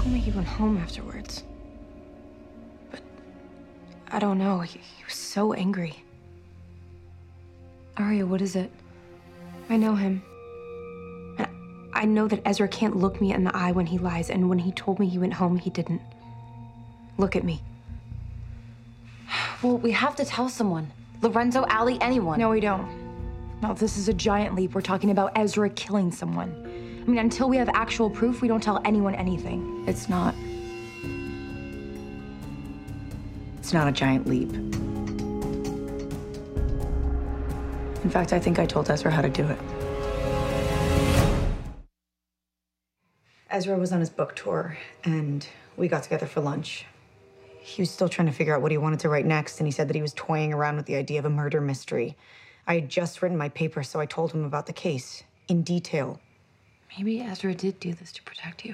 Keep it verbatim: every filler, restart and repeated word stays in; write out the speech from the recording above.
told me he went home afterwards. But I don't know. He, he was so angry. Aria, what is it? I know him. And I know that Ezra can't look me in the eye when he lies, and when he told me he went home, he didn't. Look at me. Well, we have to tell someone. Lorenzo, Allie, anyone. No, we don't. No, this is a giant leap. We're talking about Ezra killing someone. I mean, until we have actual proof, we don't tell anyone anything. It's not. It's not a giant leap. In fact, I think I told Ezra how to do it. Ezra was on his book tour, and we got together for lunch. He was still trying to figure out what he wanted to write next, and he said that he was toying around with the idea of a murder mystery. I had just written my paper, so I told him about the case in detail. Maybe Ezra did do this to protect you.